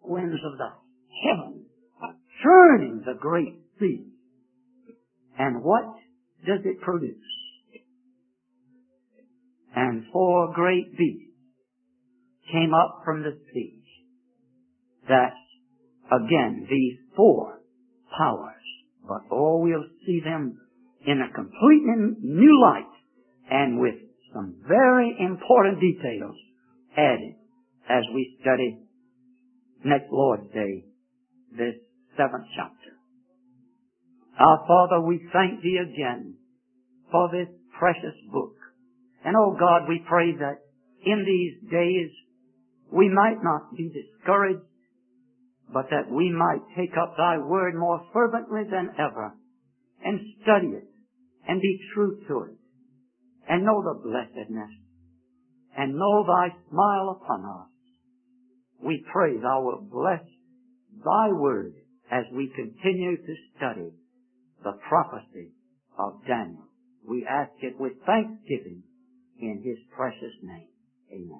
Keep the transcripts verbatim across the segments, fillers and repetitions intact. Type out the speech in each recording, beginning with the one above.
winds of the heaven are churning the great sea. And what does it produce? And four great beasts came up from the sea. That's, again, these four powers. But oh, we'll see them in a completely new light and with some very important details added as we study next Lord's Day, this seventh chapter. Our Father, we thank Thee again for this precious book. And oh God, we pray that in these days we might not be discouraged, but that we might take up Thy Word more fervently than ever and study it and be true to it and know the blessedness and know Thy smile upon us. We pray Thou wilt bless Thy Word as we continue to study the prophecy of Daniel. We ask it with thanksgiving in His precious name. Amen.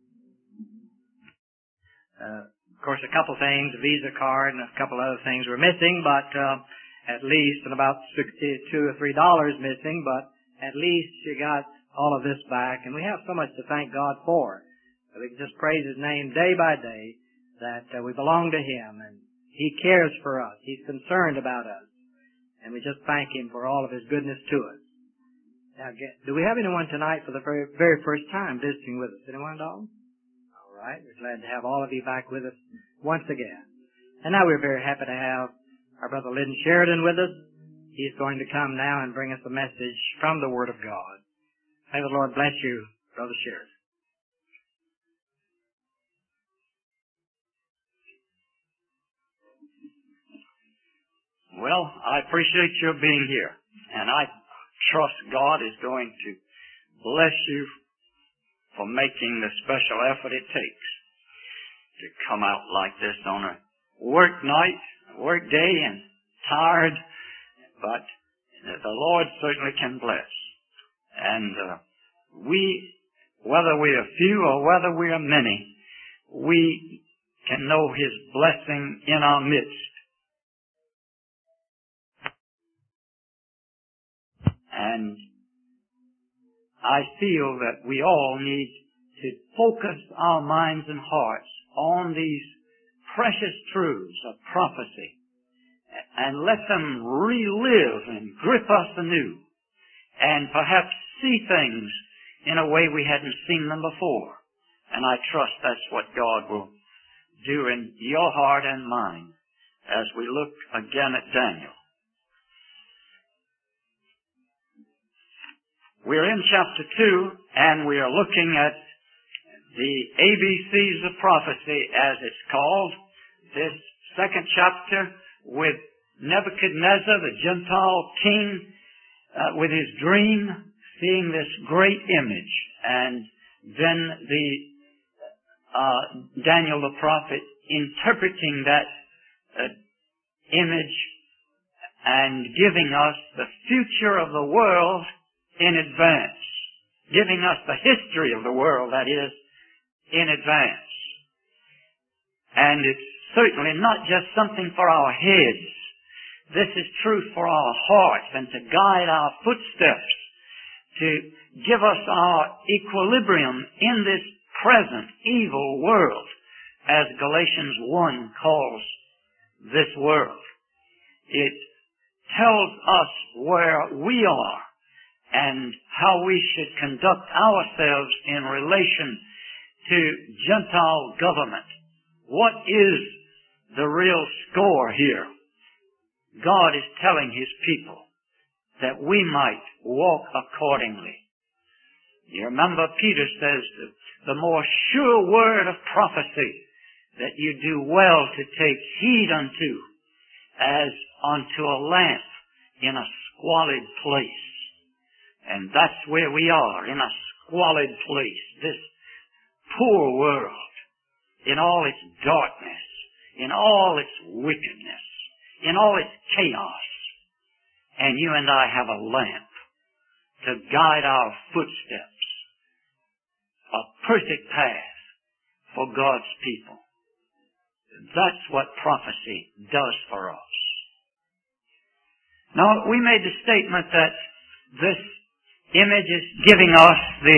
Uh, of course, a couple things, a Visa card and a couple other things were missing, but uh, at least, and about sixty-two or three dollars missing, but at least you got all of this back, and we have so much to thank God for. We can just praise His name day by day that uh, we belong to Him, and He cares for us. He's concerned about us, and we just thank Him for all of His goodness to us. Now, do we have anyone tonight for the very, very first time visiting with us? Anyone at all? All right. We're glad to have all of you back with us once again. And now we're very happy to have our brother Lydon Sheridan with us. He's going to come now and bring us a message from the Word of God. May the Lord bless you, Brother Sheridan. Well, I appreciate your being here, and I trust God is going to bless you for making the special effort it takes to come out like this on a work night, work day, and tired, but the Lord certainly can bless. And uh, we, whether we are few or whether we are many, we can know His blessing in our midst. And I feel that we all need to focus our minds and hearts on these precious truths of prophecy and let them relive and grip us anew and perhaps see things in a way we hadn't seen them before. And I trust that's what God will do in your heart and mine as we look again at Daniel. We're in chapter two, and we are looking at the A B Cs of prophecy, as it's called. This second chapter with Nebuchadnezzar, the Gentile king, uh, with his dream, seeing this great image, and then the uh, Daniel the prophet interpreting that uh, image and giving us the future of the world in advance, giving us the history of the world, that is, in advance. And it's certainly not just something for our heads. This is truth for our hearts and to guide our footsteps, to give us our equilibrium in this present evil world, as Galatians one calls this world. It tells us where we are and how we should conduct ourselves in relation to Gentile government. What is the real score here? God is telling His people that we might walk accordingly. You remember Peter says the more sure word of prophecy that you do well to take heed unto, as unto a lamp in a squalid place. And that's where we are, in a squalid place, this poor world, in all its darkness, in all its wickedness, in all its chaos. And you and I have a lamp to guide our footsteps, a perfect path for God's people. That's what prophecy does for us. Now, we made the statement that this image is giving us the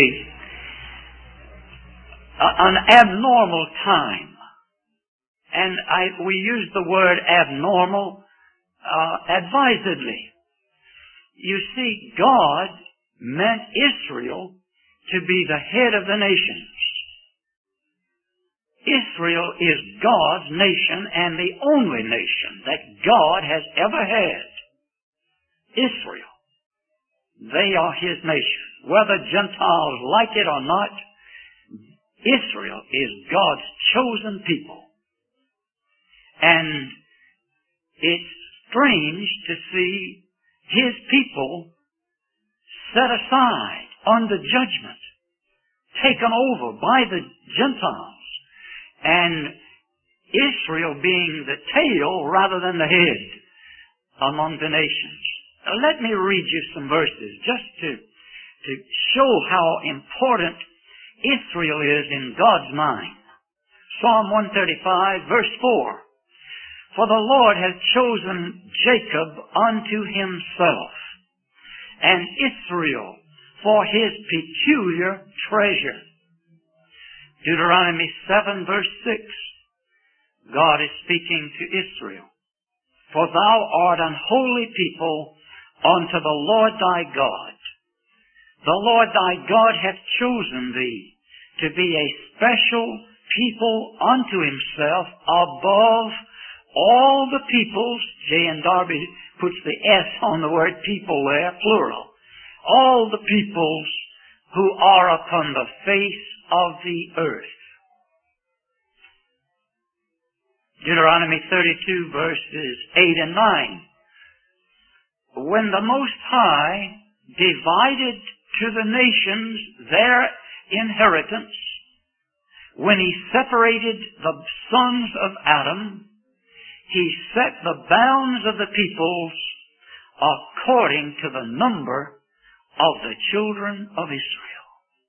uh, an abnormal time. And I, we use the word abnormal uh, advisedly. You see, God meant Israel to be the head of the nations. Israel is God's nation and the only nation that God has ever had. Israel. They are His nation. Whether Gentiles like it or not, Israel is God's chosen people. And it's strange to see His people set aside under judgment, taken over by the Gentiles, and Israel being the tail rather than the head among the nations. Now, let me read you some verses just to, to show how important Israel is in God's mind. Psalm one thirty-five, verse four. For the Lord has chosen Jacob unto Himself, and Israel for His peculiar treasure. Deuteronomy seven, verse six. God is speaking to Israel. For thou art an holy people unto the Lord thy God. The Lord thy God hath chosen thee to be a special people unto Himself above all the peoples. J. N. Darby puts the S on the word people there, plural. All the peoples who are upon the face of the earth. Deuteronomy thirty-two, verses eight and nine. When the Most High divided to the nations their inheritance, when He separated the sons of Adam, He set the bounds of the peoples according to the number of the children of Israel.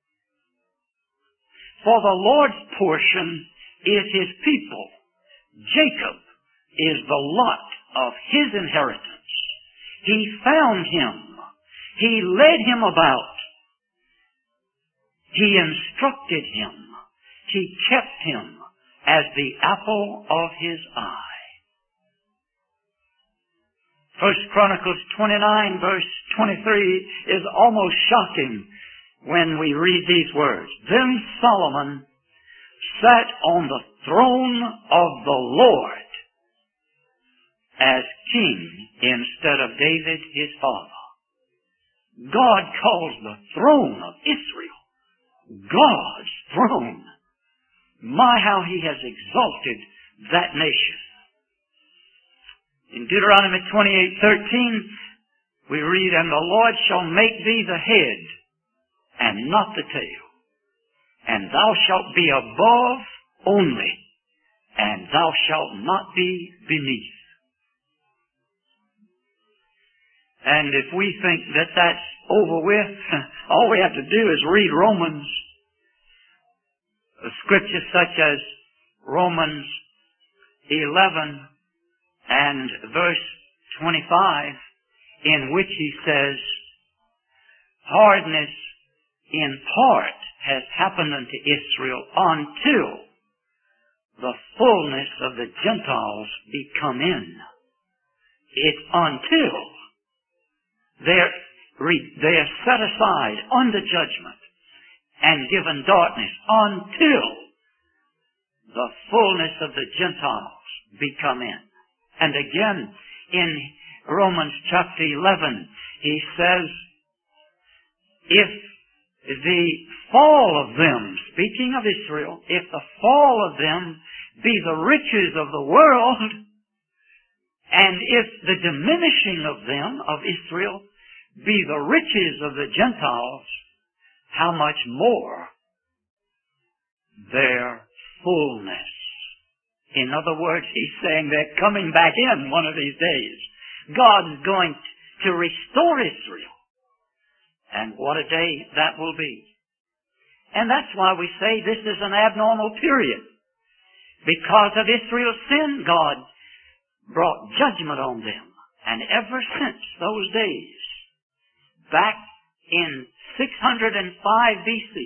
For the Lord's portion is His people. Jacob is the lot of His inheritance. He found him. He led him about. He instructed him. He kept him as the apple of His eye. First Chronicles twenty-nine, verse twenty-three is almost shocking when we read these words. Then Solomon sat on the throne of the Lord as king instead of David his father. God calls the throne of Israel God's throne. My, how He has exalted that nation. In Deuteronomy twenty-eight thirteen, we read, And the Lord shall make thee the head, and not the tail. And thou shalt be above only, and thou shalt not be beneath. And if we think that that's over with, all we have to do is read Romans, scriptures such as Romans eleven and verse twenty-five, in which he says, Hardness in part has happened unto Israel until the fullness of the Gentiles be come in. It's until they're, they are set aside under judgment and given darkness until the fullness of the Gentiles be come in. And again, in Romans chapter eleven, he says, if the fall of them, speaking of Israel, if the fall of them be the riches of the world, and if the diminishing of them, of Israel, be the riches of the Gentiles, how much more their fullness. In other words, he's saying they're coming back in one of these days. God's going to restore Israel. And what a day that will be. And that's why we say this is an abnormal period. Because of Israel's sin, God brought judgment on them. And ever since those days, back in six hundred five B C,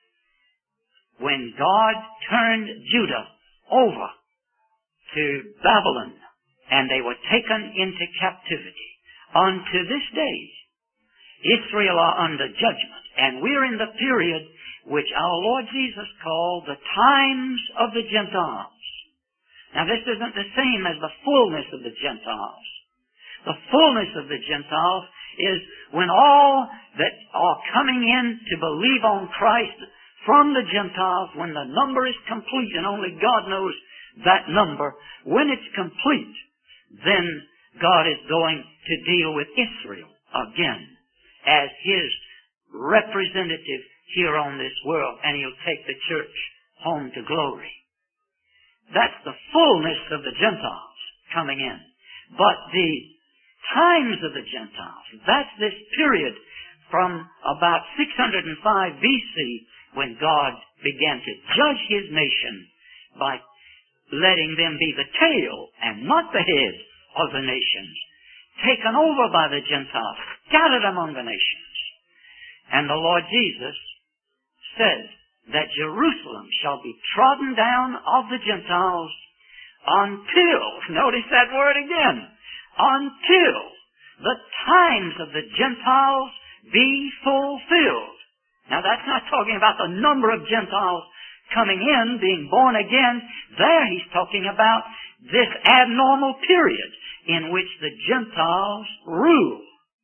when God turned Judah over to Babylon, and they were taken into captivity, unto this day, Israel are under judgment. And we're in the period which our Lord Jesus called the times of the Gentiles. Now this isn't the same as the fullness of the Gentiles. The fullness of the Gentiles is when all that are coming in to believe on Christ from the Gentiles, when the number is complete, and only God knows that number, when it's complete, then God is going to deal with Israel again as His representative here on this world, and He'll take the church home to glory. That's the fullness of the Gentiles coming in. But the times of the Gentiles, that's this period from about six hundred five B C when God began to judge His nation by letting them be the tail and not the head of the nations, taken over by the Gentiles, scattered among the nations. And the Lord Jesus said that Jerusalem shall be trodden down of the Gentiles until, notice that word again, until the times of the Gentiles be fulfilled. Now that's not talking about the number of Gentiles coming in, being born again. There he's talking about this abnormal period in which the Gentiles rule.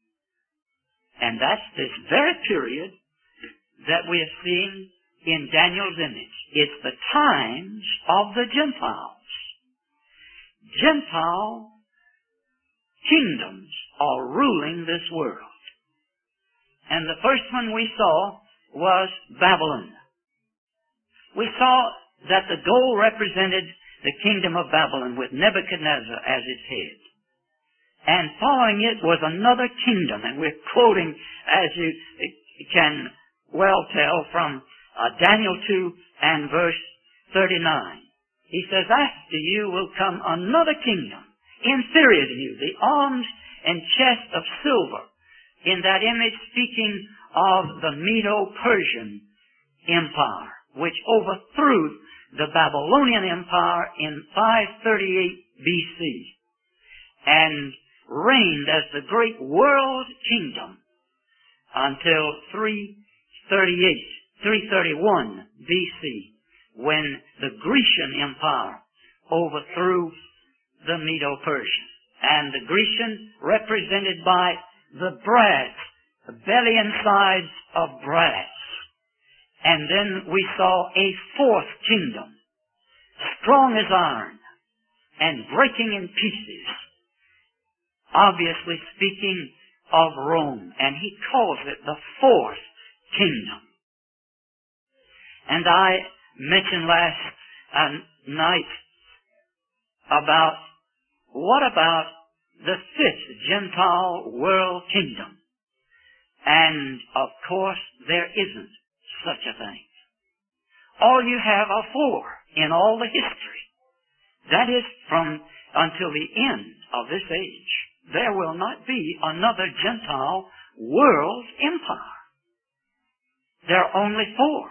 And that's this very period that we are seeing in Daniel's image. It's the times of the Gentiles. Gentile kingdoms are ruling this world. And the first one we saw was Babylon. We saw that the gold represented the kingdom of Babylon with Nebuchadnezzar as its head. And following it was another kingdom, and we're quoting, as you can well tell, from uh, Daniel two and verse thirty-nine. He says, after you will come another kingdom, inferior to you, the arms and chest of silver, in that image speaking of the Medo-Persian Empire, which overthrew the Babylonian Empire in five thirty-eight B C and reigned as the great world kingdom until three thirty-eight, three thirty-one B C, when the Grecian Empire overthrew the Medo-Persian. And the Grecian represented by the brass, the belly and sides of brass. And then we saw a fourth kingdom, strong as iron and breaking in pieces, obviously speaking of Rome. And he calls it the fourth kingdom. And I mentioned last uh, night about what about the fifth Gentile world kingdom? And of course there isn't such a thing. All you have are four in all the history. That is, from until the end of this age, there will not be another Gentile world empire. There are only four.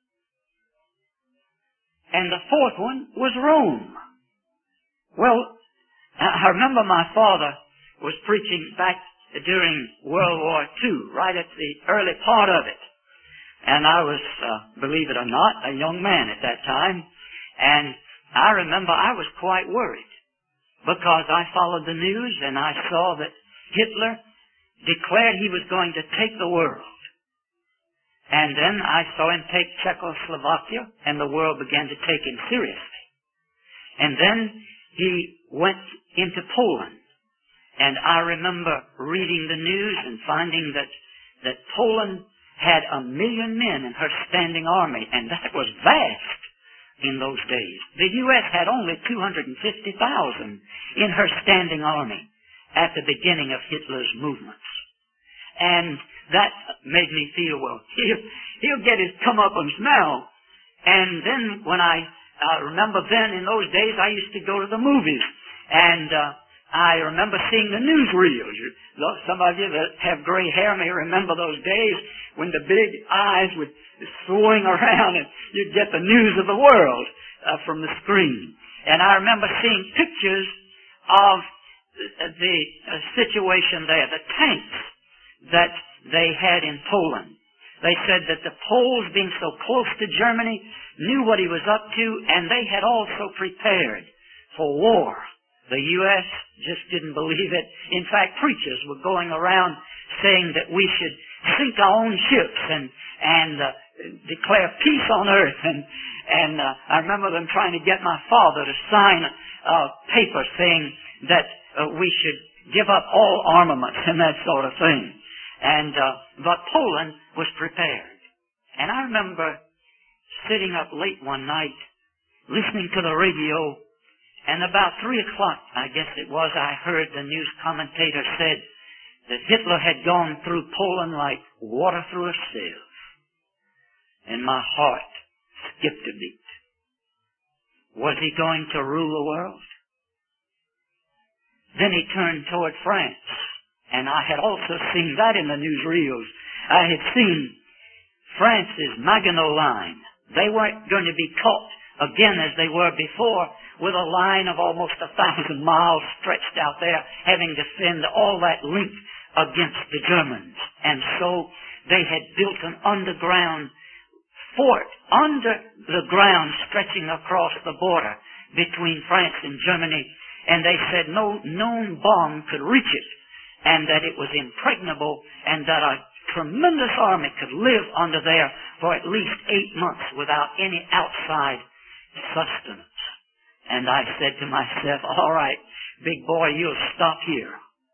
And the fourth one was Rome. Well, I remember my father was preaching back during World War Two, right at the early part of it. And I was, uh, believe it or not, a young man at that time. And I remember I was quite worried because I followed the news and I saw that Hitler declared he was going to take the world. And then I saw him take Czechoslovakia, and the world began to take him seriously. And then he went into Poland. And I remember reading the news and finding that, that Poland had a million men in her standing army, and that was vast in those days. The U S had only two hundred fifty thousand in her standing army at the beginning of Hitler's movements. And that made me feel, well, he'll, he'll get his comeuppance now. And then when I I remember then in those days I used to go to the movies, and uh, I remember seeing the newsreels. Some of you that have gray hair may remember those days when the big eyes would swing around and you'd get the news of the world uh, from the screen. And I remember seeing pictures of the uh, situation there, the tanks that they had in Poland. They said that the Poles, being so close to Germany, knew what he was up to, and they had also prepared for war. The U S just didn't believe it. In fact, preachers were going around saying that we should sink our own ships and and uh, declare peace on earth. And and uh, I remember them trying to get my father to sign a paper saying that uh, we should give up all armaments and that sort of thing. And uh, but Poland was prepared. And I remember sitting up late one night, listening to the radio, and about three o'clock, I guess it was, I heard the news commentator said that Hitler had gone through Poland like water through a sieve. And my heart skipped a beat. Was he going to rule the world? Then he turned toward France. And I had also seen that in the newsreels. I had seen France's Maginot Line. They weren't going to be caught again as they were before with a line of almost a thousand miles stretched out there, having to defend all that length against the Germans. And so they had built an underground fort under the ground stretching across the border between France and Germany. And they said no known bomb could reach it, and that it was impregnable, and that a tremendous army could live under there for at least eight months without any outside sustenance. And I said to myself, all right, big boy, you'll stop here.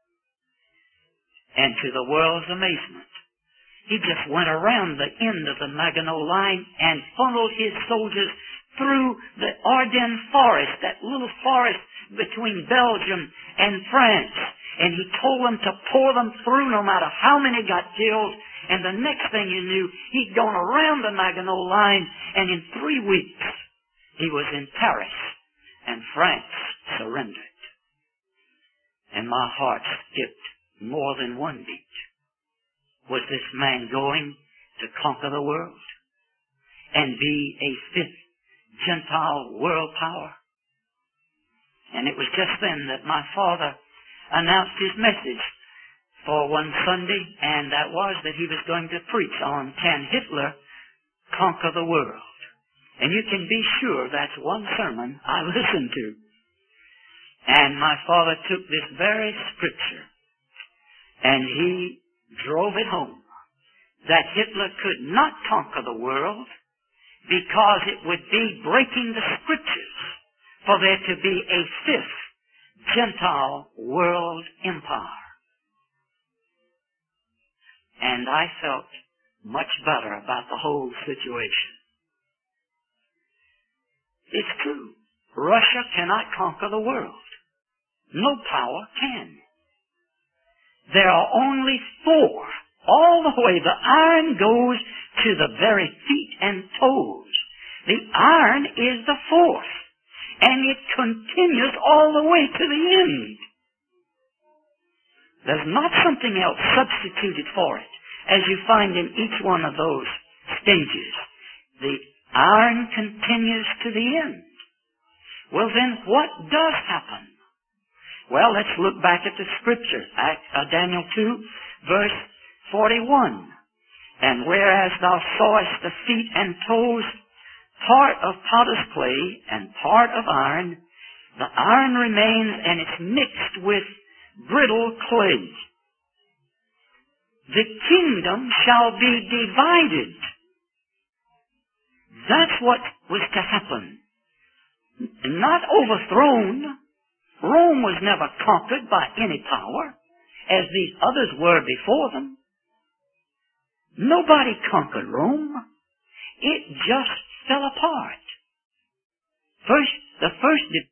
And to the world's amazement, he just went around the end of the Maginot Line and funneled his soldiers through the Ardennes forest, that little forest between Belgium and France. And he told them to pour them through no matter how many got killed. And the next thing you knew, he'd gone around the Maginot Line, and in three weeks, he was in Paris, and France surrendered. And my heart skipped more than one beat. Was this man going to conquer the world and be a fifth Gentile world power? And it was just then that my father announced his message for one Sunday, and that was that he was going to preach on Can Hitler Conquer the World? And you can be sure that's one sermon I listened to. And my father took this very scripture and he drove it home that Hitler could not conquer the world because it would be breaking the scriptures for there to be a fifth Gentile world empire. And I felt much better about the whole situation. It's true. Russia cannot conquer the world. No power can. There are only four. All the way the iron goes to the very feet and toes. The iron is the fourth. And it continues all the way to the end. There's not something else substituted for it, as you find in each one of those stages. The iron continues to the end. Well then, what does happen? Well, let's look back at the scripture. Uh, Daniel two, verse forty-one. And whereas thou sawest the feet and toes, part of potter's clay and part of iron, the iron remains and it's mixed with brittle clay. The kingdom shall be divided. That's what was to happen. Not overthrown. Rome was never conquered by any power, as these others were before them. Nobody conquered Rome. It just fell apart. First, the first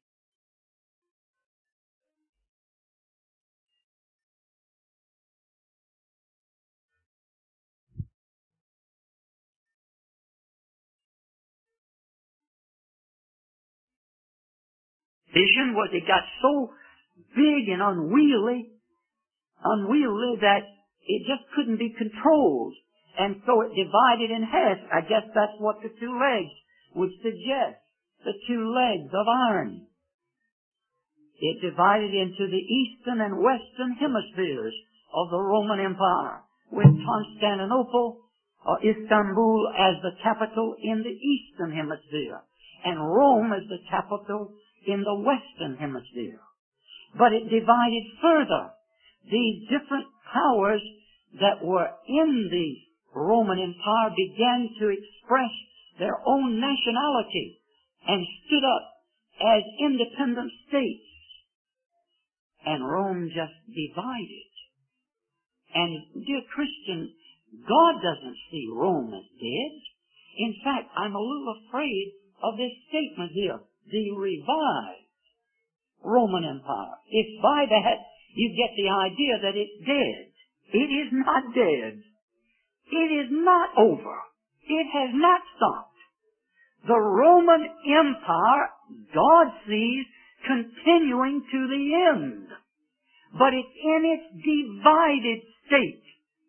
vision was it got so big and unwieldy, unwieldy that it just couldn't be controlled. And so it divided in half. I guess that's what the two legs would suggest. The two legs of iron. It divided into the eastern and western hemispheres of the Roman Empire, with Constantinople or Istanbul as the capital in the eastern hemisphere, and Rome as the capital in the western hemisphere. But it divided further. These different powers that were in the Roman Empire began to express their own nationality and stood up as independent states. And Rome just divided. And, dear Christian, God doesn't see Rome as dead. In fact, I'm a little afraid of this statement here, the revived Roman Empire. If by that you get the idea that it's dead, it is not dead. It is not over. It has not stopped. The Roman Empire, God sees continuing to the end. But it's in its divided state.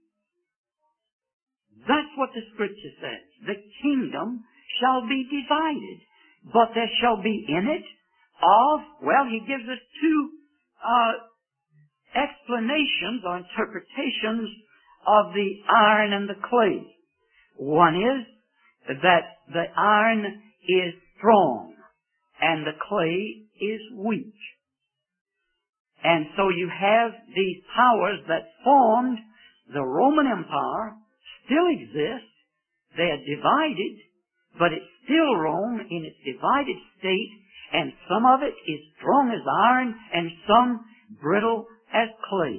That's what the Scripture says. The kingdom shall be divided, but there shall be in it of, well, he gives us two uh, explanations or interpretations of the iron and the clay. One is that the iron is strong and the clay is weak. And so you have these powers that formed the Roman Empire, still exist. They are divided, but it's still Rome in its divided state, and some of it is strong as iron and some brittle as clay.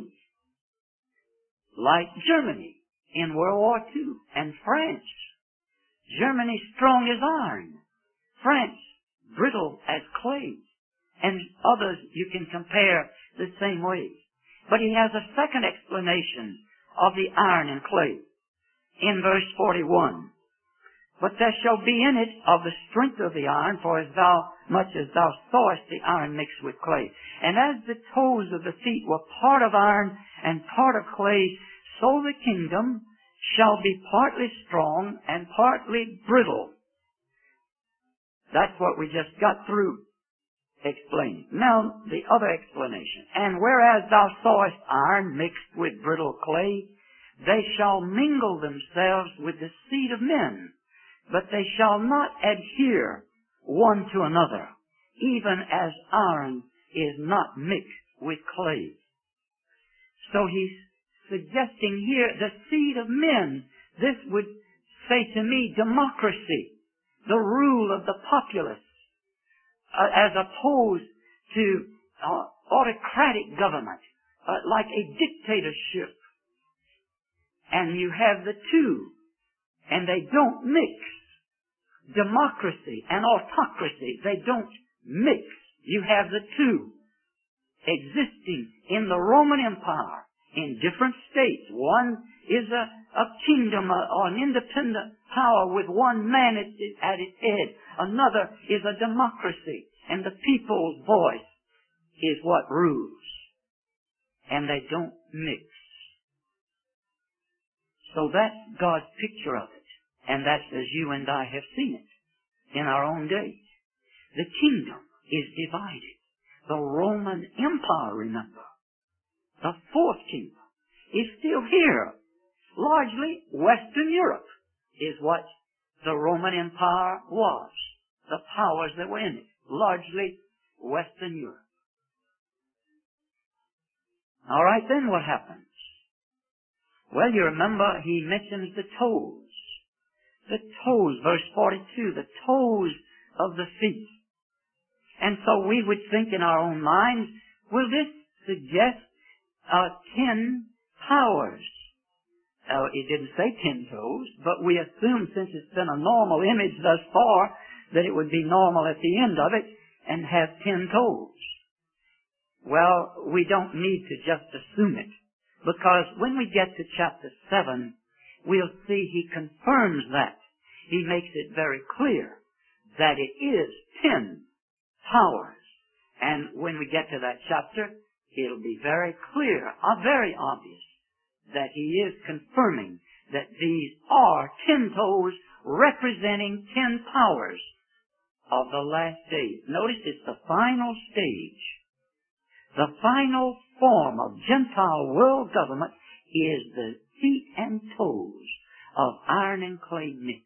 Like Germany in World War Two and France. Germany strong as iron. France brittle as clay. And others you can compare the same way. But he has a second explanation of the iron and clay in verse forty-one. But there shall be in it of the strength of the iron, for as thou much as thou sawest the iron mixed with clay. And as the toes of the feet were part of iron and part of clay, so the kingdom shall be partly strong and partly brittle. That's what we just got through explaining. Now, the other explanation. And whereas thou sawest iron mixed with brittle clay, they shall mingle themselves with the seed of men, but they shall not adhere one to another, even as iron is not mixed with clay. So he's suggesting here the seed of men. This would say to me democracy, the rule of the populace, uh, as opposed to uh, autocratic government, uh, like a dictatorship. And you have the two, and they don't mix. Democracy and autocracy, they don't mix. You have the two existing in the Roman Empire in different states. One is a, a kingdom a, or an independent power with one man at, at its head. Another is a democracy, and the people's voice is what rules. And they don't mix. So that's God's picture of it. And that's as you and I have seen it in our own days. The kingdom is divided. The Roman Empire, remember, the fourth kingdom, is still here. Largely Western Europe is what the Roman Empire was. The powers that were in it. Largely Western Europe. All right, then what happens? Well, you remember he mentions the toes. The toes, verse forty-two, the toes of the feet. And so we would think in our own minds, will this suggest uh, ten powers? Uh, it didn't say ten toes, but we assume since it's been a normal image thus far, that it would be normal at the end of it and have ten toes. Well, we don't need to just assume it, because when we get to chapter seven, we'll see he confirms that. He makes it very clear that it is ten powers And when we get to that chapter, it'll be very clear, uh, very obvious, that he is confirming that these are ten toes representing ten powers of the last days. Notice it's the final stage. The final form of Gentile world government is the feet and toes of iron and clay mix.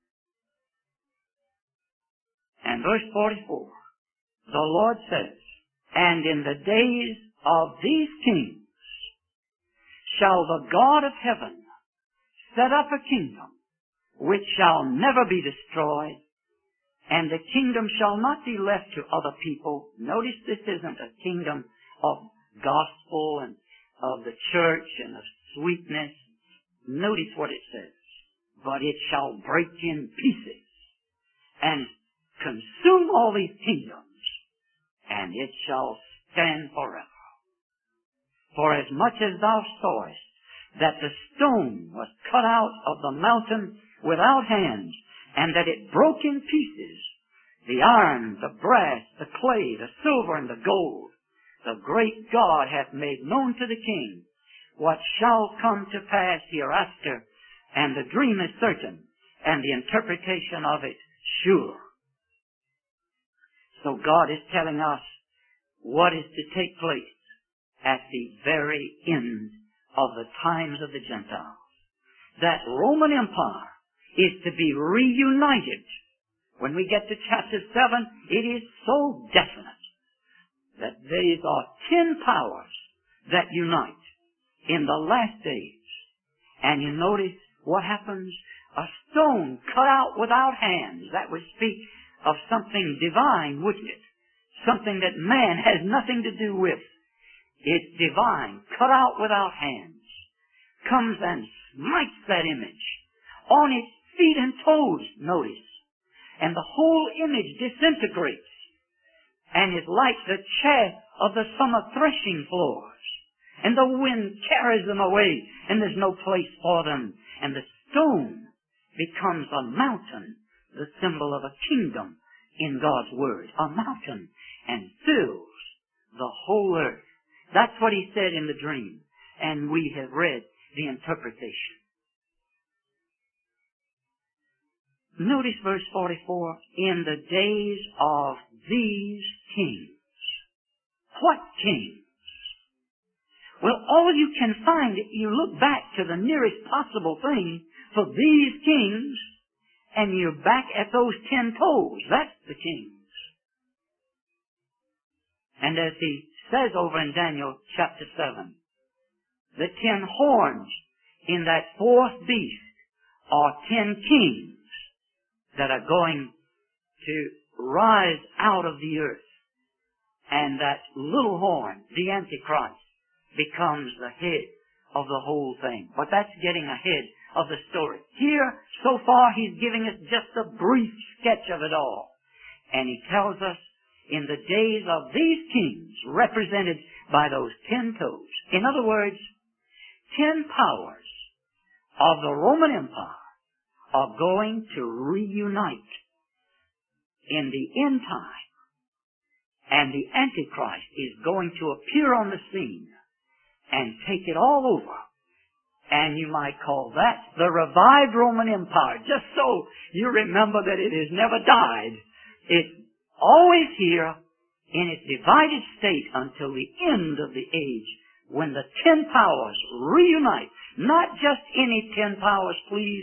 And verse forty-four, the Lord says, "And in the days of these kings shall the God of heaven set up a kingdom which shall never be destroyed, and the kingdom shall not be left to other people." Notice this isn't a kingdom of gospel and of the church and of sweetness. Notice what it says. "But it shall break in pieces and consume all these kingdoms, and it shall stand forever. For as much as thou sawest that the stone was cut out of the mountain without hands, and that it broke in pieces, the iron, the brass, the clay, the silver, and the gold, the great God hath made known to the king what shall come to pass hereafter, and the dream is certain, and the interpretation of it sure." So God is telling us what is to take place at the very end of the times of the Gentiles. That Roman Empire is to be reunited. When we get to chapter seven, it is so definite that these are ten powers that unite in the last days. And you notice what happens? A stone cut out without hands. That would speak of something divine, wouldn't it? Something that man has nothing to do with. It's divine, cut out without hands, comes and smites that image on its feet and toes, notice. And the whole image disintegrates and is like the chaff of the summer threshing floors. And the wind carries them away, and there's no place for them. And the stone becomes a mountain, the symbol of a kingdom in God's Word. A mountain, and fills the whole earth. That's what he said in the dream. And we have read the interpretation. Notice verse forty-four. "In the days of these kings." What kings? Well, all you can find, you look back to the nearest possible thing for these kings, and you're back at those ten toes. That's the kings. And as he says over in Daniel chapter seven, the ten horns in that fourth beast are ten kings that are going to rise out of the earth. And that little horn, the Antichrist, becomes the head of the whole thing. But that's getting ahead of the story. Here, so far, he's giving us just a brief sketch of it all. And he tells us, in the days of these kings, represented by those ten toes. In other words, ten powers of the Roman Empire are going to reunite in the end time. And the Antichrist is going to appear on the scene and take it all over. And you might call that the revived Roman Empire, just so you remember that it has never died. It's always here in its divided state until the end of the age, when the ten powers reunite. Not just any ten powers, please.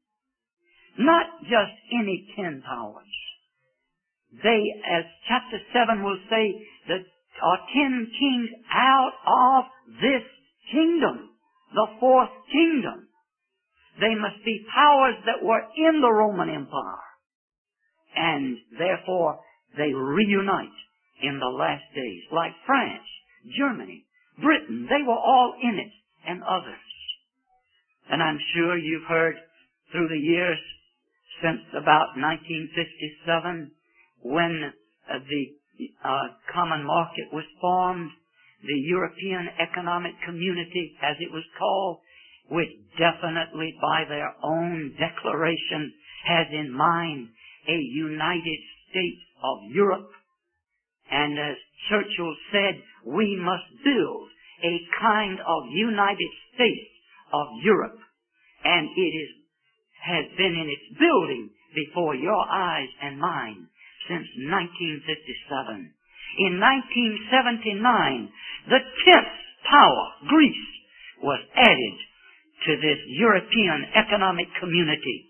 Not just any ten powers. They, as chapter seven will say, that are ten kings out of this kingdom, the fourth kingdom. They must be powers that were in the Roman Empire. And therefore, they reunite in the last days. Like France, Germany, Britain, they were all in it, and others. And I'm sure you've heard through the years since about nineteen fifty-seven, when uh, the uh, common market was formed, the European Economic Community, as it was called, which definitely by their own declaration has in mind a United States of Europe. And as Churchill said, we must build a kind of United States of Europe. And it is, has been in its building before your eyes and mine since nineteen fifty-seven. In nineteen seventy-nine, the tenth power, Greece, was added to this European economic community.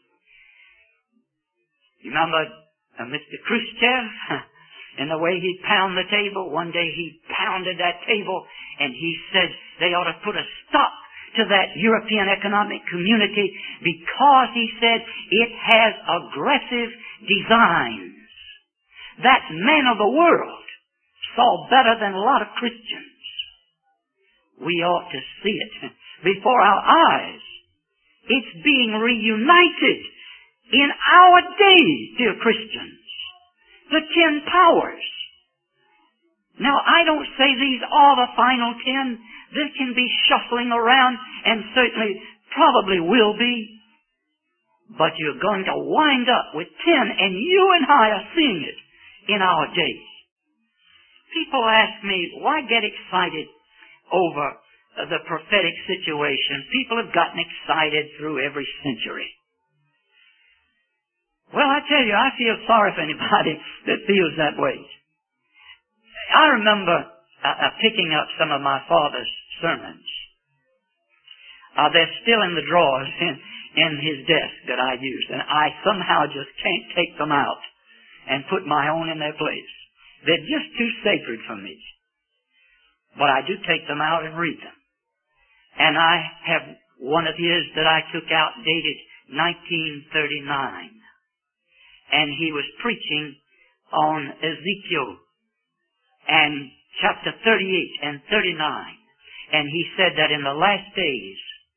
You remember uh, Mister Khrushchev? And the way he'd pound the table, one day he pounded that table and he said they ought to put a stop to that European economic community because, he said, it has aggressive designs. That man of the world saw better than a lot of Christians. We ought to see it before our eyes. It's being reunited in our days, dear Christians. The ten powers. Now, I don't say these are the final ten. There can be shuffling around, and certainly, probably will be. But you're going to wind up with ten, and you and I are seeing it in our days. People ask me, why get excited over the prophetic situation? People have gotten excited through every century. Well, I tell you, I feel sorry for anybody that feels that way. I remember uh, uh, picking up some of my father's sermons. Uh, they're still in the drawers in, in his desk that I used, and I somehow just can't take them out and put my own in their place. They're just too sacred for me. But I do take them out and read them. And I have one of his that I took out dated nineteen thirty-nine. And he was preaching on Ezekiel and chapter thirty-eight and thirty-nine. And he said that in the last days,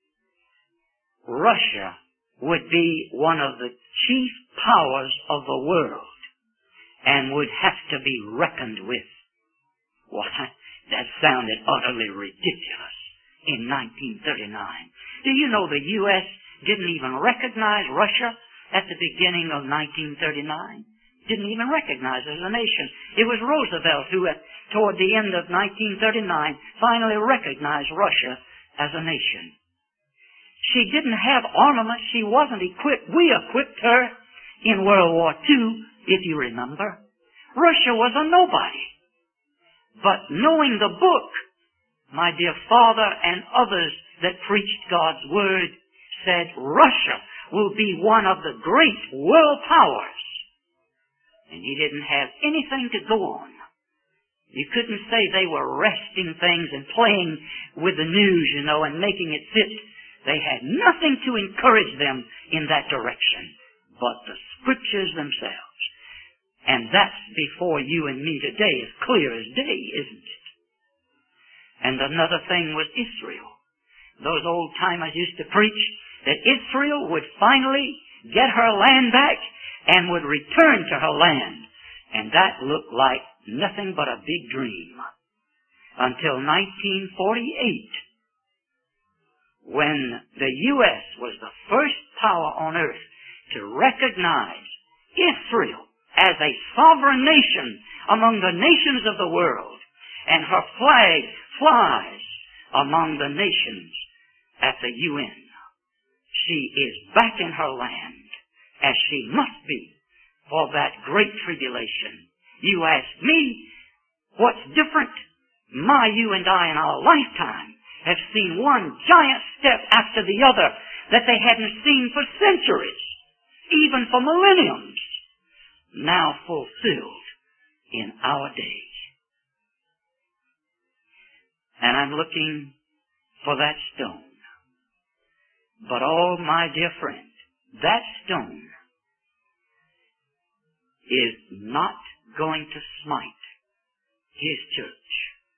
Russia would be one of the chief powers of the world and would have to be reckoned with. Well, that sounded utterly ridiculous in nineteen thirty-nine. Do you know the U S didn't even recognize Russia at the beginning of nineteen thirty-nine? Didn't even recognize it as a nation. It was Roosevelt who, at, toward the end of nineteen thirty-nine, finally recognized Russia as a nation. She didn't have armament. She wasn't equipped. We equipped her in World War Two, if you remember. Russia was a nobody. But knowing the book, my dear father and others that preached God's Word said Russia will be one of the great world powers. And he didn't have anything to go on. You couldn't say they were wresting things and playing with the news, you know, and making it fit. They had nothing to encourage them in that direction but the Scriptures themselves. And that's before you and me today, as clear as day, isn't it? And another thing was Israel. Those old timers used to preach that Israel would finally get her land back and would return to her land. And that looked like nothing but a big dream. Until nineteen forty-eight, when the U S was the first power on earth to recognize Israel as a sovereign nation among the nations of the world, and her flag flies among the nations at the U N. She is back in her land, as she must be, for that great tribulation. You ask me, what's different? My, you and I in our lifetime have seen one giant step after the other that they hadn't seen for centuries, even for millenniums, now fulfilled in our day. And I'm looking for that stone. But oh, my dear friend, that stone is not going to smite His church.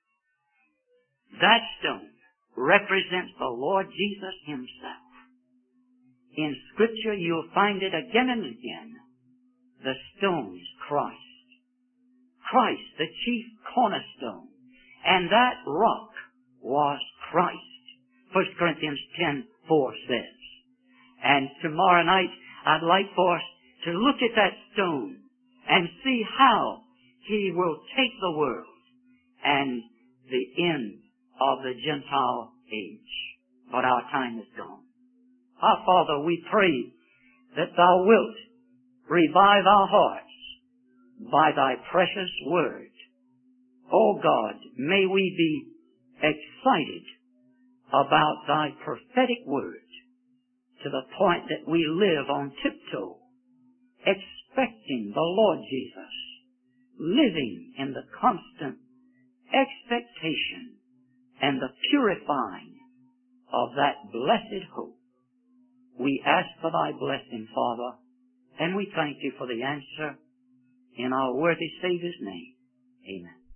That stone represents the Lord Jesus Himself. In Scripture you'll find it again and again. The stone is Christ. Christ, the chief cornerstone. And that rock was Christ. First Corinthians ten four says. And tomorrow night I'd like for us to look at that stone and see how He will take the world and the end of the Gentile age. But our time is gone. Our Father, we pray that Thou wilt revive our hearts by Thy precious word. O God, may we be excited about Thy prophetic word to the point that we live on tiptoe, expecting the Lord Jesus, living in the constant expectation and the purifying of that blessed hope. We ask for Thy blessing, Father, and we thank You for the answer in our worthy Savior's name. Amen.